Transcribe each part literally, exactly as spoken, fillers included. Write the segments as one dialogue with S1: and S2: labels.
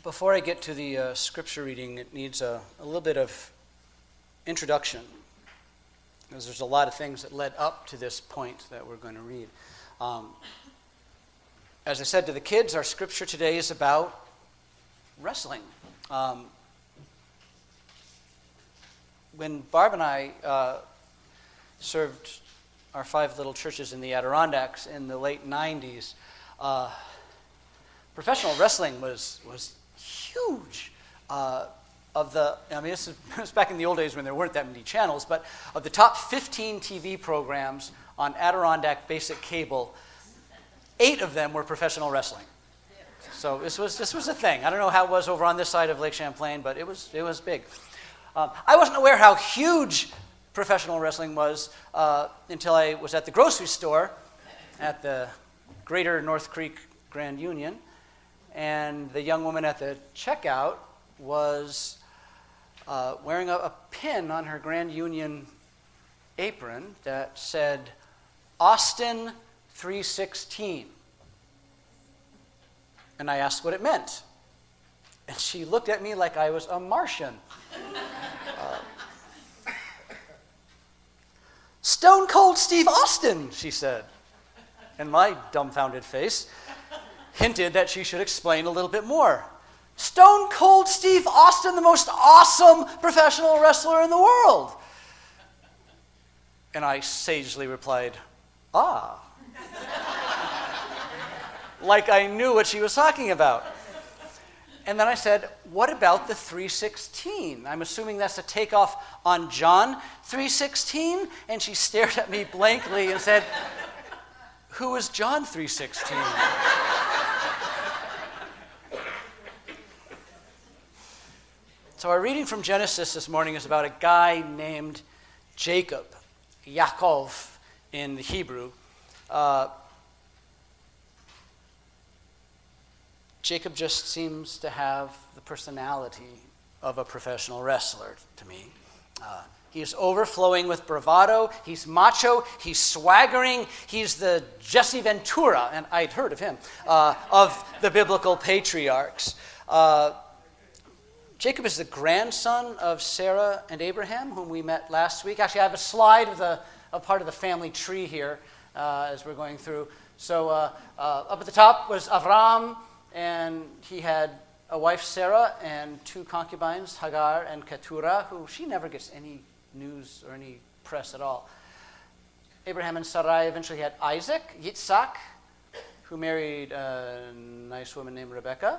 S1: Before I get to the uh, scripture reading, it needs a, a little bit of introduction, because there's a lot of things that led up to this point that we're going to read. Um, as I said to the kids, our scripture today is about wrestling. Um, when Barb and I uh, served our five little churches in the Adirondacks in the late nineties, uh, professional wrestling was was huge. Uh, of the, I mean, this was back in the old days when there weren't that many channels, but of the top fifteen T V programs on Adirondack Basic Cable, eight of them were professional wrestling. So this was this was a thing. I don't know how it was over on this side of Lake Champlain, but it was it was big. Um, I wasn't aware how huge professional wrestling was uh, until I was at the grocery store at the Greater North Creek Grand Union, and the young woman at the checkout was uh, wearing a, a pin on her Grand Union apron that said, Austin three sixteen. And I asked what it meant. And she looked at me like I was a Martian. uh, Stone Cold Steve Austin, she said. And my dumbfounded face hinted that she should explain a little bit more. Stone Cold Steve Austin, the most awesome professional wrestler in the world. And I sagely replied, ah. Like I knew what she was talking about. And then I said, what about the three sixteen? I'm assuming that's a takeoff on John three sixteen? And she stared at me blankly and said, who is John three sixteen? So our reading from Genesis this morning is about a guy named Jacob, Yaakov in the Hebrew. Uh, Jacob just seems to have the personality of a professional wrestler to me. Uh, he is overflowing with bravado. He's macho. He's swaggering. He's the Jesse Ventura, and I'd heard of him, uh, of the biblical patriarchs. Uh, Jacob is the grandson of Sarah and Abraham, whom we met last week. Actually, I have a slide of the of part of the family tree here uh, as we're going through. So uh, uh, up at the top was Avram, and he had a wife, Sarah, and two concubines, Hagar and Keturah, who she never gets any news or any press at all. Abraham and Sarai eventually had Isaac, Yitzhak, who married a nice woman named Rebecca.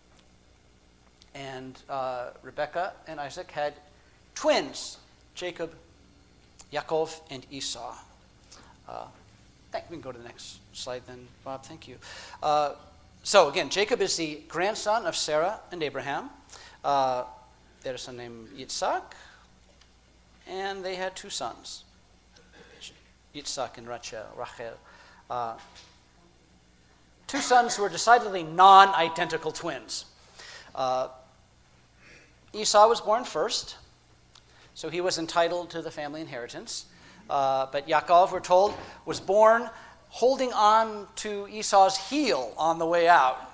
S1: And uh, Rebecca and Isaac had twins, Jacob, Yaakov, and Esau. Uh, thank, we can go to the next slide then, Bob. Thank you. Uh, so again, Jacob is the grandson of Sarah and Abraham. Uh, they had a son named Yitzhak, and they had two sons, Yitzhak and Rachel. Rachel. Uh, two sons who were decidedly non-identical twins. Uh, Esau was born first, so he was entitled to the family inheritance. Uh, but Yaakov, we're told, was born holding on to Esau's heel on the way out.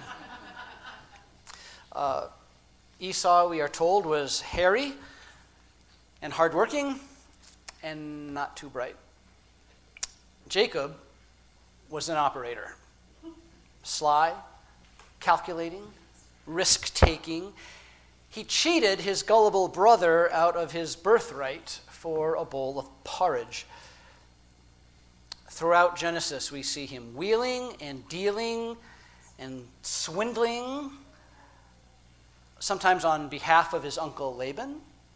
S1: Uh, Esau, we are told, was hairy and hardworking and not too bright. Jacob was an operator, sly, calculating, risk-taking. He cheated his gullible brother out of his birthright for a bowl of porridge. Throughout Genesis, we see him wheeling and dealing and swindling, sometimes on behalf of his uncle Laban,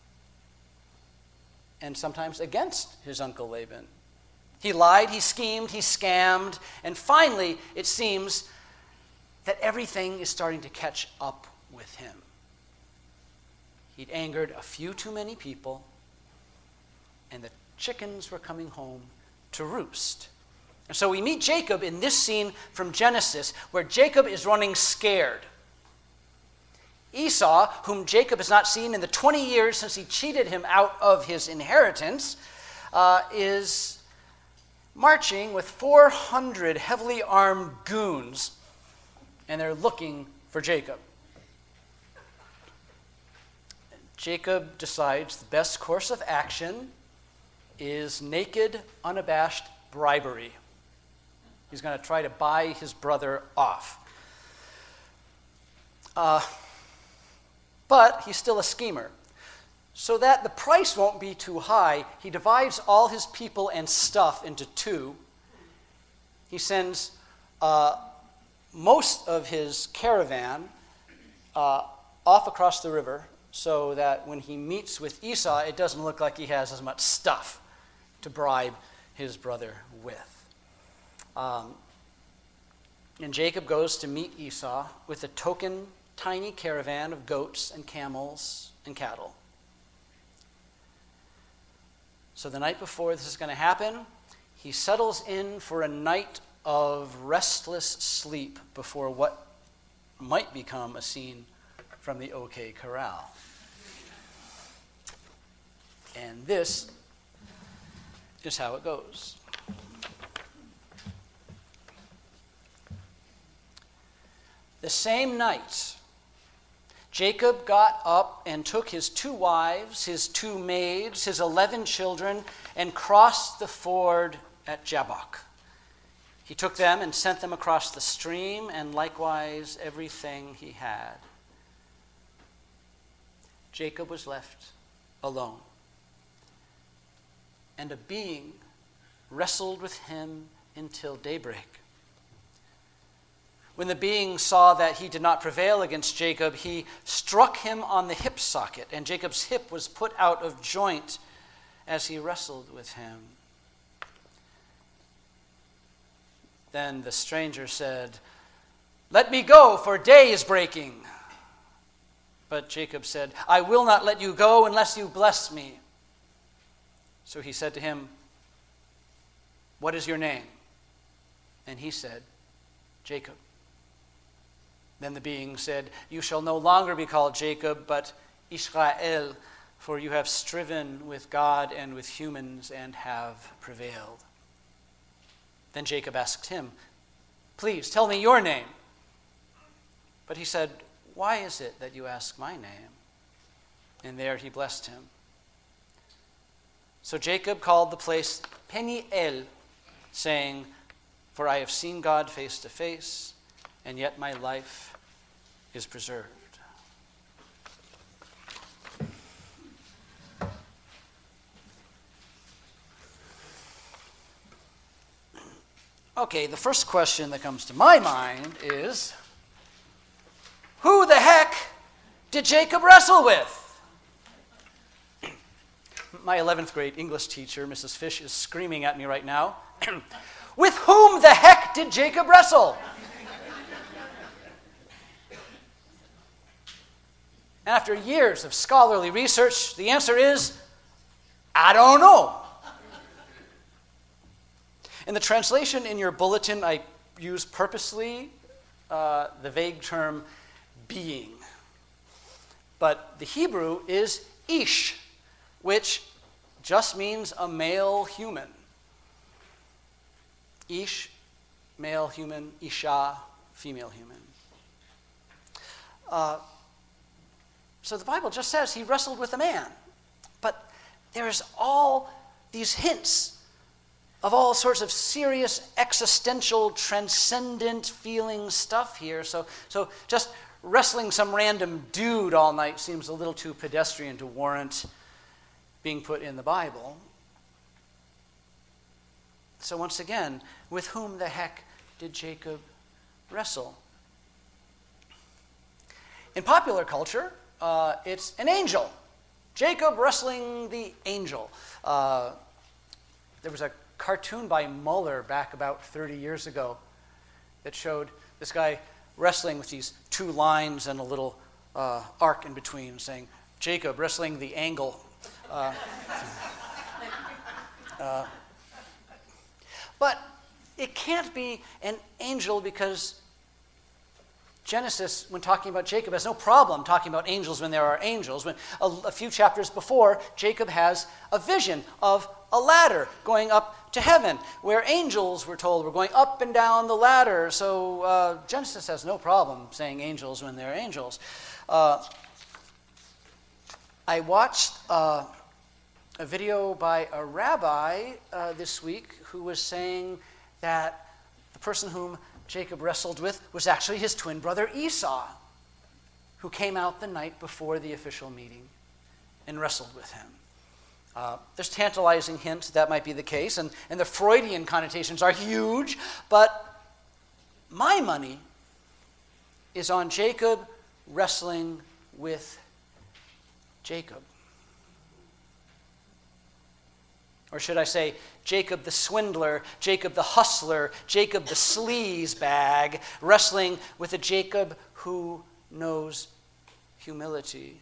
S1: and sometimes against his uncle Laban. He lied, he schemed, he scammed, and finally, it seems that everything is starting to catch up with him. He'd angered a few too many people, and the chickens were coming home to roost. And so we meet Jacob in this scene from Genesis, where Jacob is running scared. Esau, whom Jacob has not seen in the twenty years since he cheated him out of his inheritance, uh, is marching with four hundred heavily armed goons, and they're looking for Jacob. Jacob decides the best course of action is naked, unabashed bribery. He's going to try to buy his brother off. Uh, but he's still a schemer. So that the price won't be too high, he divides all his people and stuff into two. He sends uh, most of his caravan uh, off across the river so that when he meets with Esau, it doesn't look like he has as much stuff to bribe his brother with. Um, and Jacob goes to meet Esau with a token tiny caravan of goats and camels and cattle. So the night before this is going to happen, he settles in for a night of restless sleep before what might become a scene from the OK Corral. And this is how it goes. The same night, Jacob got up and took his two wives, his two maids, his eleven children, and crossed the ford at Jabbok. He took them and sent them across the stream, and likewise everything he had. Jacob was left alone, and a being wrestled with him until daybreak. When the being saw that he did not prevail against Jacob, he struck him on the hip socket, and Jacob's hip was put out of joint as he wrestled with him. Then the stranger said, "Let me go, for day is breaking." But Jacob said, "I will not let you go unless you bless me." So he said to him, "What is your name?" And he said, "Jacob." Then the being said, "You shall no longer be called Jacob, but Israel, for you have striven with God and with humans and have prevailed." Then Jacob asked him, "Please tell me your name." But he said, "Why is it that you ask my name?" And there he blessed him. So Jacob called the place Peniel, saying, "For I have seen God face to face, and yet my life is preserved." Okay, the first question that comes to my mind is, who the heck did Jacob wrestle with? My eleventh grade English teacher, Missus Fish, is screaming at me right now. With whom the heck did Jacob wrestle? After years of scholarly research, the answer is, I don't know. In the translation in your bulletin, I use purposely uh, the vague term being. But the Hebrew is ish, which just means a male human. Ish, male human, isha, female human. Uh, so the Bible just says he wrestled with a man. But there's all these hints of all sorts of serious, existential, transcendent feeling stuff here. So, so just wrestling some random dude all night seems a little too pedestrian to warrant being put in the Bible. So once again, with whom the heck did Jacob wrestle? In popular culture, uh, it's an angel. Jacob wrestling the angel. Uh, there was a cartoon by Muller back about thirty years ago that showed this guy wrestling with these two lines and a little uh, arc in between, saying, Jacob wrestling the angle. Uh, uh, but it can't be an angel because Genesis, when talking about Jacob, has no problem talking about angels when there are angels. When a, a few chapters before, Jacob has a vision of a ladder going up to heaven, where angels, we're told, were going up and down the ladder. So uh, Genesis has no problem saying angels when they're angels. Uh, I watched uh, a video by a rabbi uh, this week who was saying that the person whom Jacob wrestled with was actually his twin brother Esau, who came out the night before the official meeting and wrestled with him. Uh, there's tantalizing hints that might be the case, and, and the Freudian connotations are huge, but my money is on Jacob wrestling with Jacob. Or should I say, Jacob the swindler, Jacob the hustler, Jacob the sleaze bag, wrestling with a Jacob who knows humility.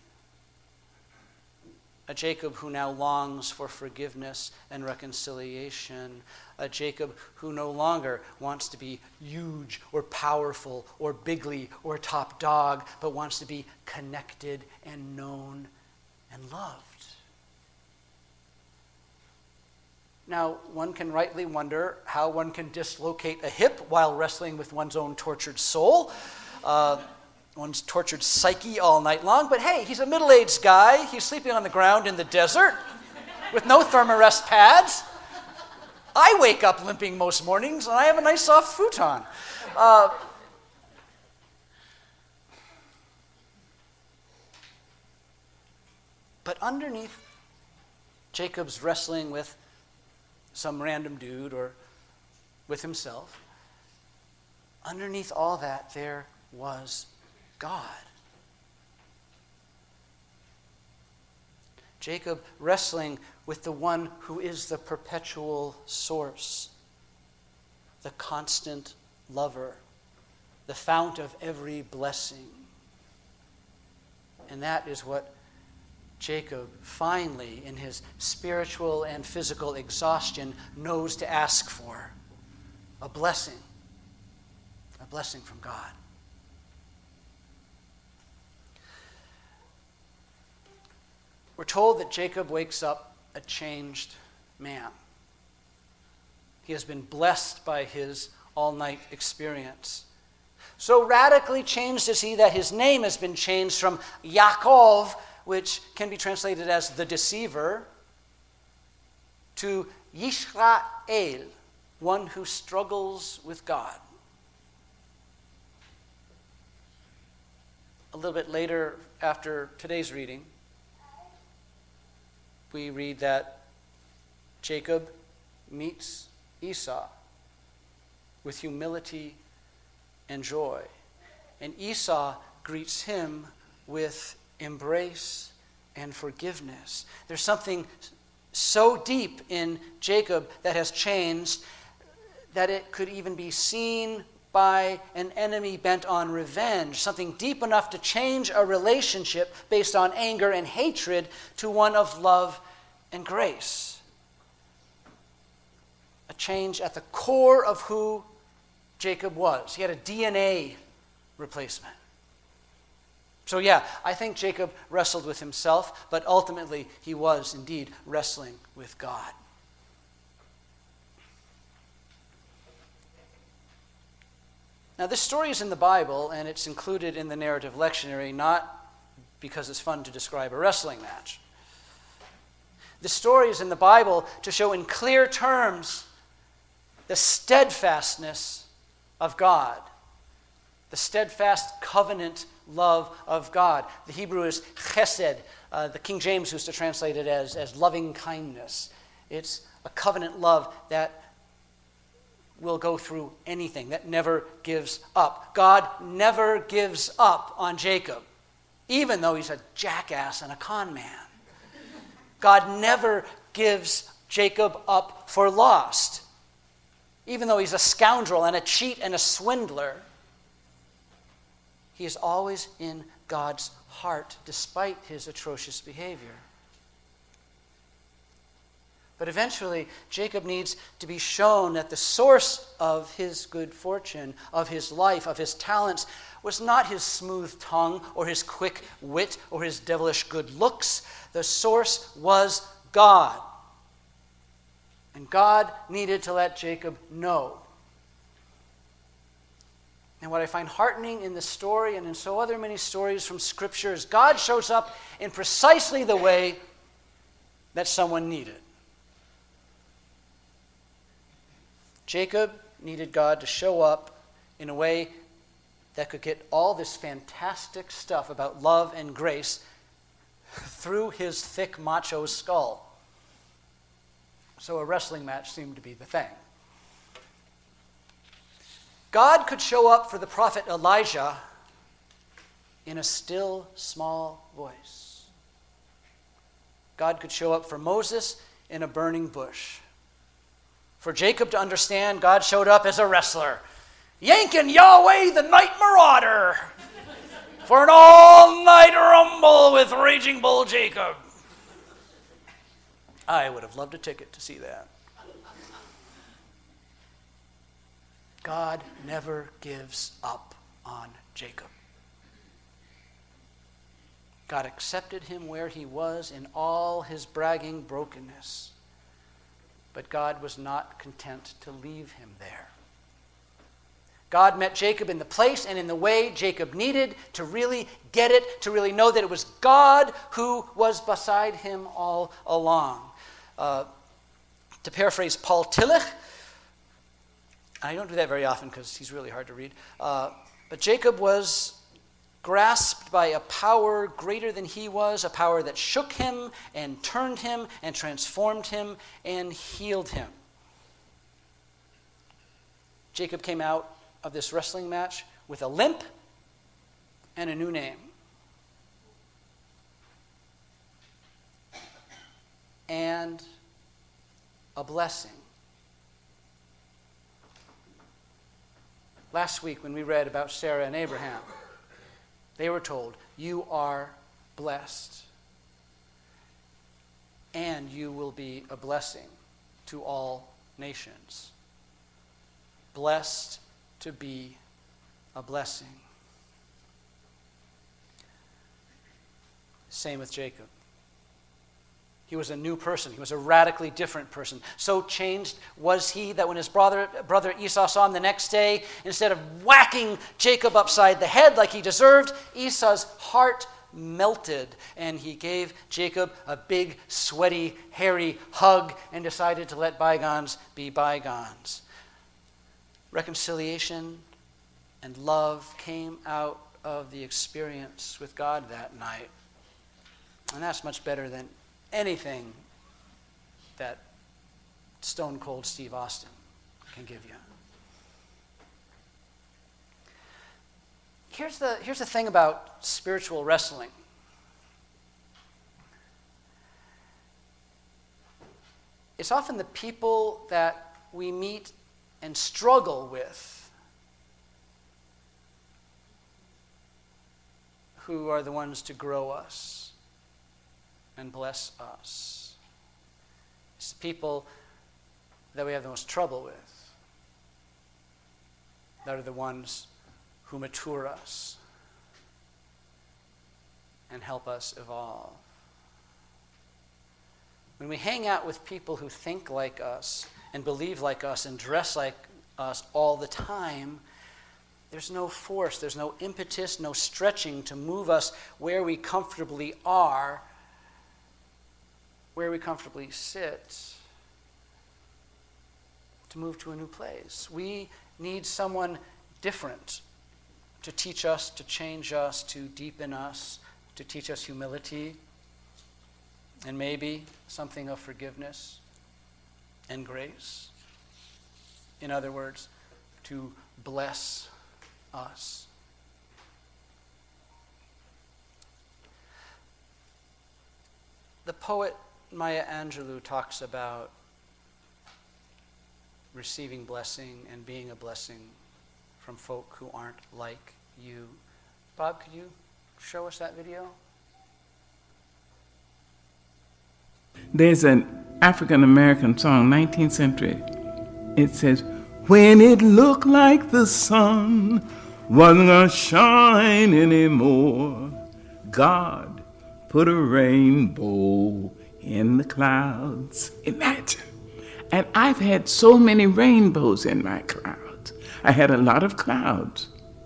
S1: A Jacob who now longs for forgiveness and reconciliation. A Jacob who no longer wants to be huge or powerful or bigly or top dog, but wants to be connected and known and loved. Now, one can rightly wonder how one can dislocate a hip while wrestling with one's own tortured soul. Uh, one's tortured psyche all night long. But hey, he's a middle-aged guy. He's sleeping on the ground in the desert with no thermarest pads. I wake up limping most mornings, and I have a nice soft futon. Uh, but underneath Jacob's wrestling with some random dude or with himself, underneath all that there was God. Jacob wrestling with the one who is the perpetual source, the constant lover, the fount of every blessing. And that is what Jacob finally, in his spiritual and physical exhaustion, knows to ask for: a blessing, a blessing from God. We're told that Jacob wakes up a changed man. He has been blessed by his all-night experience. So radically changed is he that his name has been changed from Yaakov, which can be translated as the deceiver, to Yisrael, one who struggles with God. A little bit later, after today's reading, we read that Jacob meets Esau with humility and joy. And Esau greets him with embrace and forgiveness. There's something so deep in Jacob that has changed that it could even be seen by an enemy bent on revenge. Something deep enough to change a relationship based on anger and hatred to one of love and grace. A change at the core of who Jacob was. He had a D N A replacement. So yeah, I think Jacob wrestled with himself, but ultimately he was indeed wrestling with God. Now this story is in the Bible, and it's included in the narrative lectionary, not because it's fun to describe a wrestling match. The story is in the Bible to show in clear terms the steadfastness of God, the steadfast covenant love of God. The Hebrew is chesed. Uh, the King James used to translate it as, as loving kindness. It's a covenant love that will go through anything, that never gives up. God never gives up on Jacob, even though he's a jackass and a con man. God never gives Jacob up for lost, even though he's a scoundrel and a cheat and a swindler. He is always in God's heart, despite his atrocious behavior. But eventually, Jacob needs to be shown that the source of his good fortune, of his life, of his talents, was not his smooth tongue or his quick wit or his devilish good looks. The source was God. And God needed to let Jacob know. And what I find heartening in this story and in so other many stories from Scripture is God shows up in precisely the way that someone needed. Jacob needed God to show up in a way that could get all this fantastic stuff about love and grace through his thick macho skull. So a wrestling match seemed to be the thing. God could show up for the prophet Elijah in a still, small voice. God could show up for Moses in a burning bush. For Jacob to understand, God showed up as a wrestler, yanking Yahweh the night marauder for an all-night rumble with Raging Bull Jacob. I would have loved a ticket to see that. God never gives up on Jacob. God accepted him where he was in all his bragging brokenness. But God was not content to leave him there. God met Jacob in the place and in the way Jacob needed to really get it, to really know that it was God who was beside him all along. Uh, to paraphrase Paul Tillich, I don't do that very often because he's really hard to read. Uh, but Jacob was grasped by a power greater than he was, a power that shook him and turned him and transformed him and healed him. Jacob came out of this wrestling match with a limp and a new name. And a blessing. Last week when we read about Sarah and Abraham, they were told, you are blessed, and you will be a blessing to all nations. Blessed to be a blessing. Same with Jacob. He was a new person. He was a radically different person. So changed was he that when his brother, brother Esau saw him the next day, instead of whacking Jacob upside the head like he deserved, Esau's heart melted, and he gave Jacob a big, sweaty, hairy hug and decided to let bygones be bygones. Reconciliation and love came out of the experience with God that night. And that's much better than anything that Stone Cold Steve Austin can give you. Here's the, here's the thing about spiritual wrestling. It's often the people that we meet and struggle with who are the ones to grow us and bless us. It's the people that we have the most trouble with that are the ones who mature us and help us evolve. When we hang out with people who think like us and believe like us and dress like us all the time, there's no force, there's no impetus, no stretching to move us where we comfortably are, where we comfortably sit, to move to a new place. We need someone different to teach us, to change us, to deepen us, to teach us humility, and maybe something of forgiveness and grace. In other words, to bless us. The poet Maya Angelou talks about receiving blessing and being a blessing from folk who aren't like you. Bob, could you show us that video?
S2: There's an African-American song, nineteenth century. It says, when it looked like the sun wasn't gonna shine anymore, God put a rainbow in the clouds. Imagine. And I've had so many rainbows in my clouds. I had a lot of clouds.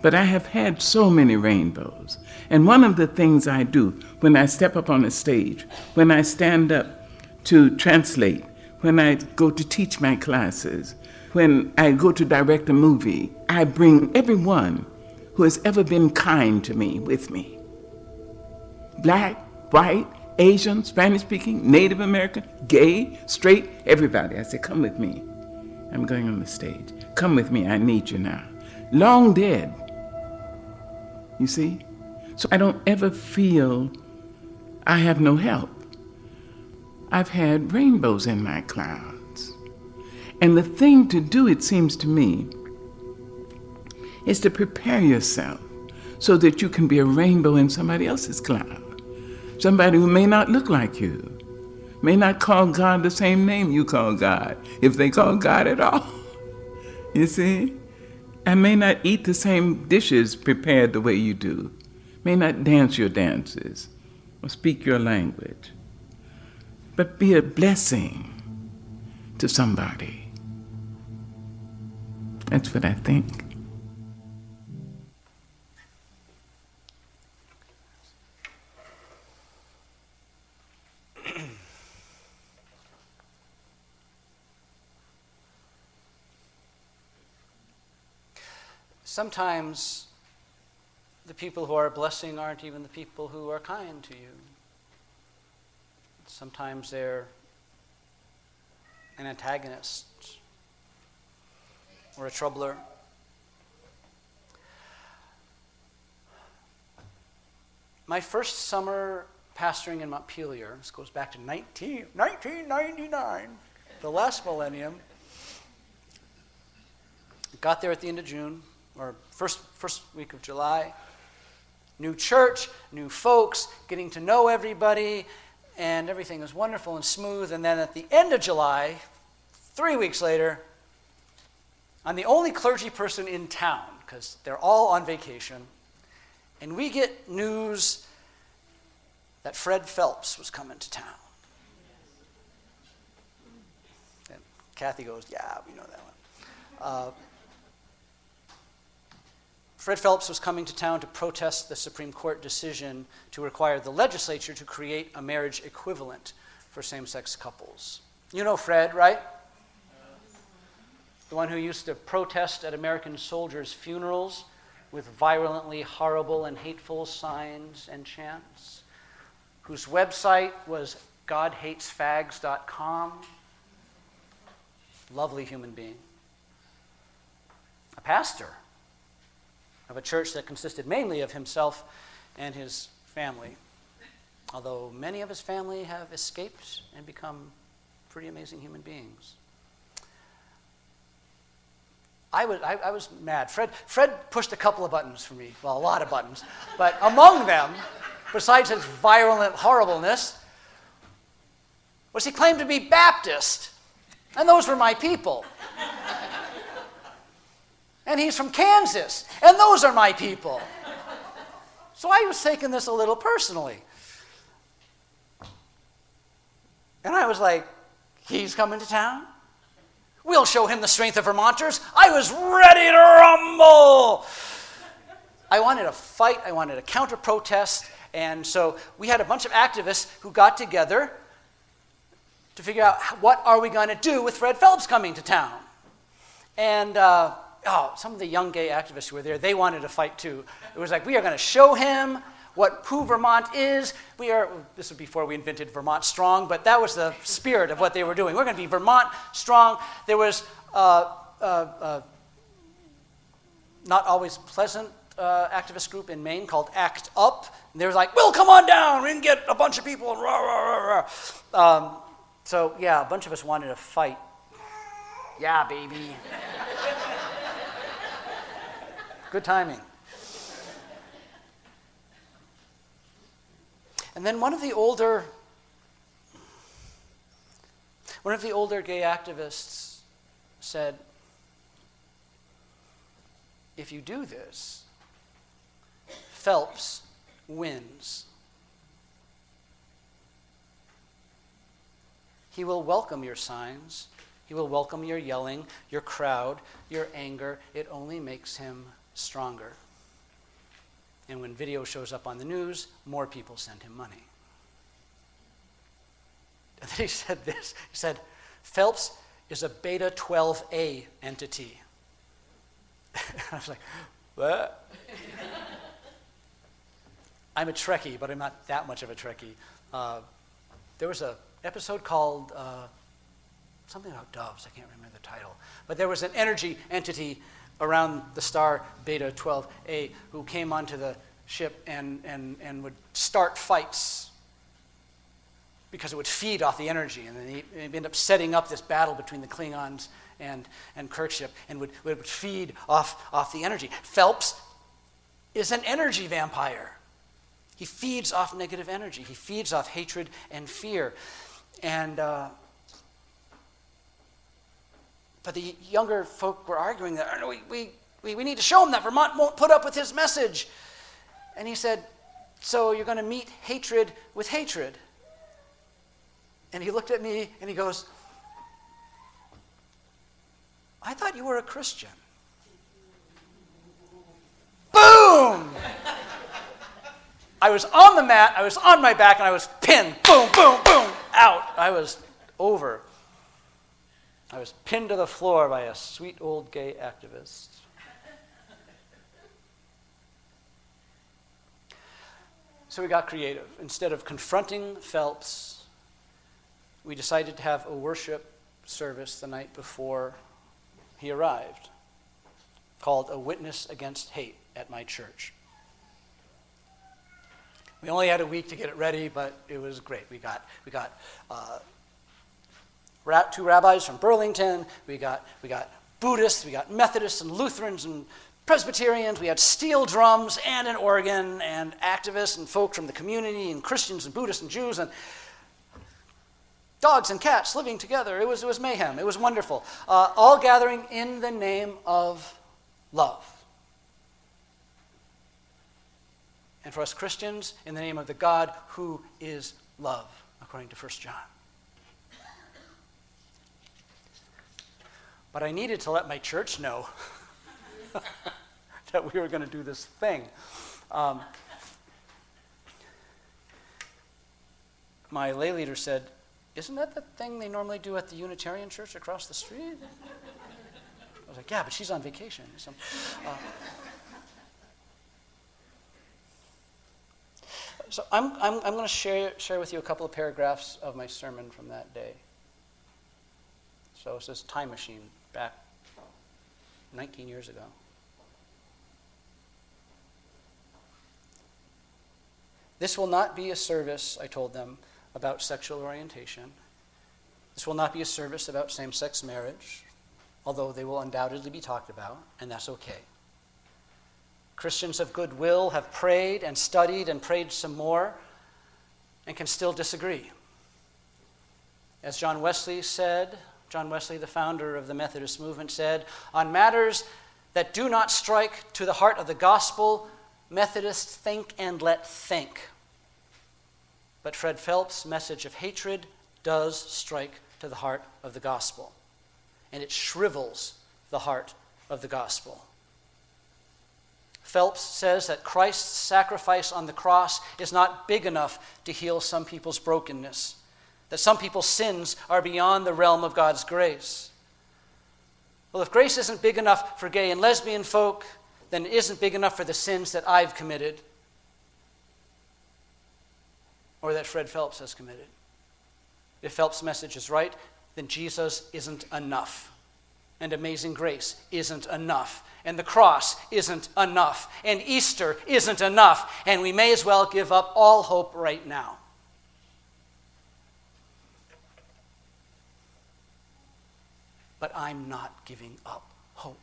S2: But I have had so many rainbows. And one of the things I do when I step up on a stage, when I stand up to translate, when I go to teach my classes, when I go to direct a movie, I bring everyone who has ever been kind to me with me. Black, white, Asian, Spanish-speaking, Native American, gay, straight, everybody. I say, come with me. I'm going on the stage. Come with me, I need you now. Long dead. You see? So I don't ever feel I have no help. I've had rainbows in my clouds. And the thing to do, it seems to me, is to prepare yourself so that you can be a rainbow in somebody else's cloud. Somebody who may not look like you, may not call God the same name you call God, if they call God at all. You see? And may not eat the same dishes prepared the way you do, may not dance your dances or speak your language, but be a blessing to somebody. That's what I think.
S1: Sometimes the people who are a blessing aren't even the people who are kind to you. Sometimes they're an antagonist or a troubler. My first summer pastoring in Montpelier, this goes back to nineteen ninety-nine, the last millennium. Got there at the end of June, or first first week of July. New church, new folks, getting to know everybody, and everything was wonderful and smooth. And then at the end of July, three weeks later, I'm the only clergy person in town because they're all on vacation. And we get news that Fred Phelps was coming to town. And Kathy goes, yeah, we know that one. Uh, Fred Phelps was coming to town to protest the Supreme Court decision to require the legislature to create a marriage equivalent for same-sex couples. You know Fred, right? The one who used to protest at American soldiers' funerals with violently horrible and hateful signs and chants, whose website was god hates fags dot com. Lovely human being. A pastor of a church that consisted mainly of himself and his family, although many of his family have escaped and become pretty amazing human beings. I was, I, I was mad. Fred, Fred pushed a couple of buttons for me, well, a lot of buttons, but among them, besides his violent horribleness, was he claimed to be Baptist, and those were my people. And he's from Kansas, and those are my people. So I was taking this a little personally. And I was like, he's coming to town? We'll show him the strength of Vermonters. I was ready to rumble. I wanted a fight, I wanted a counter-protest, and so we had a bunch of activists who got together to figure out what are we going to do with Fred Phelps coming to town. And uh, oh, some of the young gay activists who were there, they wanted to fight too. It was like, we are going to show him what who Vermont is. We are, this was before we invented Vermont Strong, but that was the spirit of what they were doing. We're going to be Vermont Strong. There was uh, uh, uh, not always pleasant uh, activist group in Maine called ACT UP. And they were like, well, come on down. We can get a bunch of people. And rah, rah, rah, rah. Um, so, yeah, a bunch of us wanted to fight. Yeah, baby. Good timing. And then one of the older, one of the older gay activists said, if you do this, Phelps wins. He will welcome your signs. He will welcome your yelling, your crowd, your anger. It only makes him stronger. And when video shows up on the news, more people send him money. And then he said this. He said, Phelps is a beta twelve A entity. I was like, what? I'm a Trekkie, but I'm not that much of a Trekkie. Uh, there was an episode called uh, something about doves. I can't remember the title. But there was an energy entity around the star Beta twelve A who came onto the ship and, and, and would start fights because it would feed off the energy. And then he, he'd end up setting up this battle between the Klingons and, and Kirkship and would, would feed off, off the energy. Phelps is an energy vampire. He feeds off negative energy. He feeds off hatred and fear. And uh, but the younger folk were arguing that oh, we, we, we, we need to show him that Vermont won't put up with his message. And he said, so you're going to meet hatred with hatred. And he looked at me and he goes, I thought you were a Christian. Boom! I was on the mat, I was on my back, and I was pinned. Boom, boom, boom, out. I was over. I was pinned to the floor by a sweet old gay activist. So we got creative. Instead of confronting Phelps, we decided to have a worship service the night before he arrived, called A Witness Against Hate at my church. We only had a week to get it ready, but it was great. We got we got uh, two rabbis from Burlington. We got we got Buddhists. We got Methodists and Lutherans and Presbyterians. We had steel drums and an organ and activists and folk from the community and Christians and Buddhists and Jews and dogs and cats living together. It was it was mayhem. It was wonderful. Uh, all gathering in the name of love. And for us Christians, in the name of the God who is love, according to First John. But I needed to let my church know that we were going to do this thing. Um, my lay leader said, isn't that the thing they normally do at the Unitarian church across the street? I was like, yeah, but she's on vacation. So, uh, So I'm, I'm, I'm going to share, share with you a couple of paragraphs of my sermon from that day. So it says Time Machine back nineteen years ago. This will not be a service, I told them, about sexual orientation. This will not be a service about same-sex marriage, although they will undoubtedly be talked about, and that's okay. Christians of goodwill have prayed and studied and prayed some more and can still disagree. As John Wesley said, John Wesley, the founder of the Methodist movement, said, on matters that do not strike to the heart of the gospel, Methodists think and let think. But Fred Phelps' message of hatred does strike to the heart of the gospel, and it shrivels the heart of the gospel. Phelps says that Christ's sacrifice on the cross is not big enough to heal some people's brokenness, that some people's sins are beyond the realm of God's grace. Well, if grace isn't big enough for gay and lesbian folk, then it isn't big enough for the sins that I've committed or that Fred Phelps has committed. If Phelps' message is right, then Jesus isn't enough, and Amazing Grace isn't enough, and the cross isn't enough, and Easter isn't enough, and we may as well give up all hope right now. But I'm not giving up hope.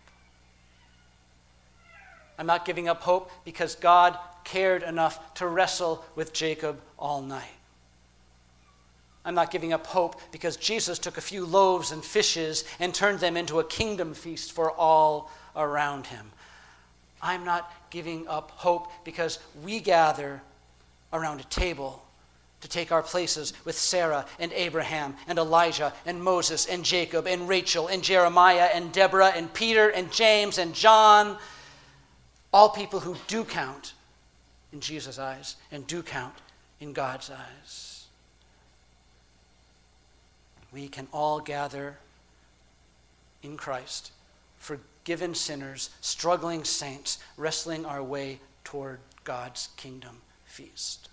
S1: I'm not giving up hope because God cared enough to wrestle with Jacob all night. I'm not giving up hope because Jesus took a few loaves and fishes and turned them into a kingdom feast for all around him. I'm not giving up hope because we gather around a table to take our places with Sarah and Abraham and Elijah and Moses and Jacob and Rachel and Jeremiah and Deborah and Peter and James and John, all people who do count in Jesus' eyes and do count in God's eyes. We can all gather in Christ, forgiven sinners, struggling saints, wrestling our way toward God's kingdom feast.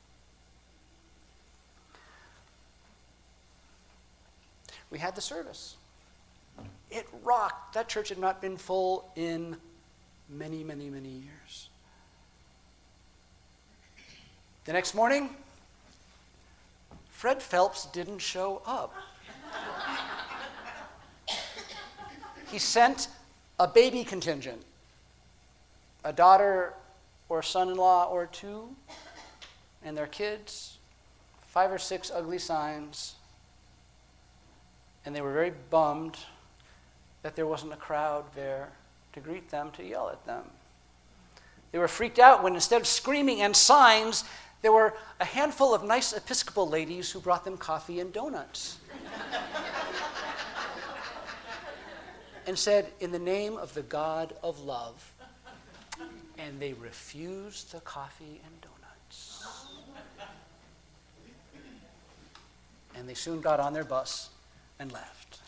S1: We had the service. It rocked. That church had not been full in many, many, many years. The next morning, Fred Phelps didn't show up. He sent a baby contingent, a daughter or son-in-law or two, and their kids, five or six ugly signs, and they were very bummed that there wasn't a crowd there to greet them, to yell at them. They were freaked out when instead of screaming and signs, there were a handful of nice Episcopal ladies who brought them coffee and donuts. And said, in the name of the God of love. And they refused the coffee and donuts. And they soon got on their bus and left.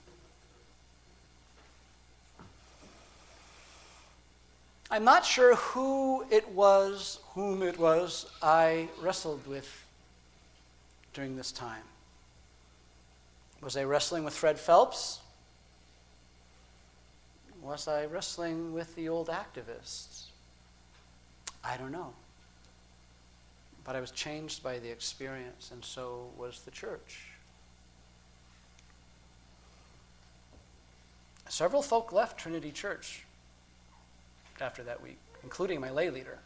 S1: I'm not sure who it was, whom it was I wrestled with during this time. Was I wrestling with Fred Phelps? Was I wrestling with the old activists? I don't know. But I was changed by the experience, and so was the church. Several folk left Trinity Church after that week, including my lay leader.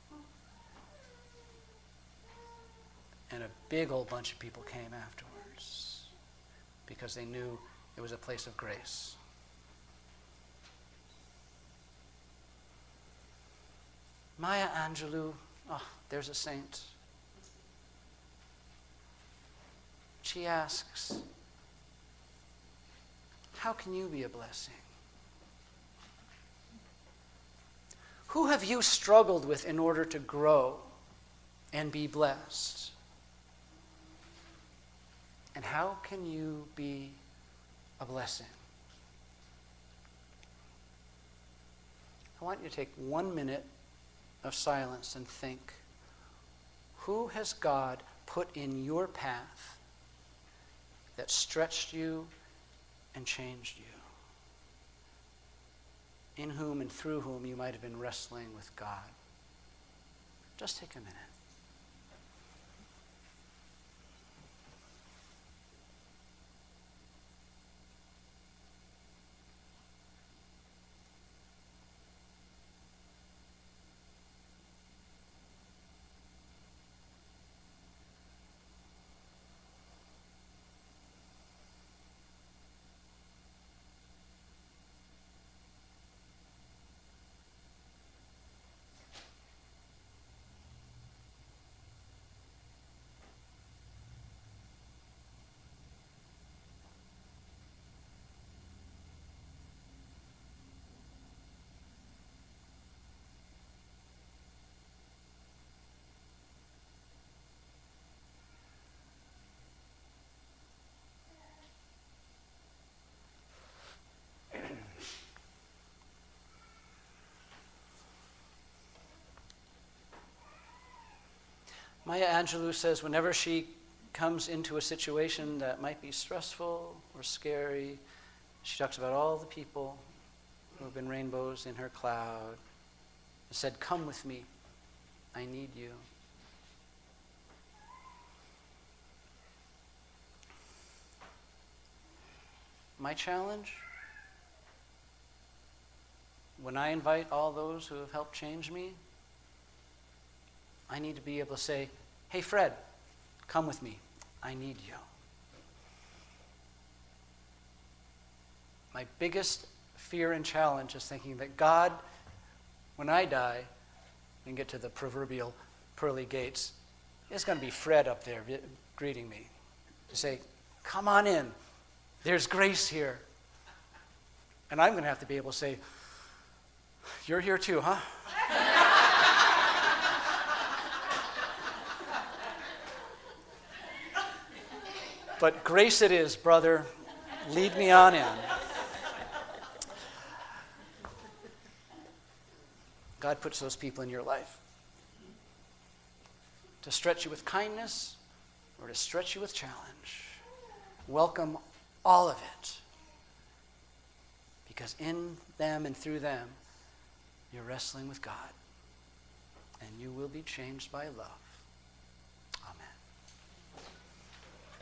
S1: And a big old bunch of people came afterwards because they knew it was a place of grace. Maya Angelou, oh, there's a saint. She asks, how can you be a blessing? Who have you struggled with in order to grow and be blessed? And how can you be a blessing? I want you to take one minute of silence and think, who has God put in your path that stretched you and changed you? In whom and through whom you might have been wrestling with God. Just take a minute. Maya Angelou says whenever she comes into a situation that might be stressful or scary, she talks about all the people who have been rainbows in her cloud and said, come with me, I need you. My challenge, when I invite all those who have helped change me, I need to be able to say, hey, Fred, come with me. I need you. My biggest fear and challenge is thinking that God, when I die and get to the proverbial pearly gates, is going to be Fred up there greeting me to say, come on in. There's grace here. And I'm going to have to be able to say, you're here too, huh? But grace it is, brother. Lead me on in. God puts those people in your life to stretch you with kindness or to stretch you with challenge. Welcome all of it, because in them and through them, you're wrestling with God, and you will be changed by love.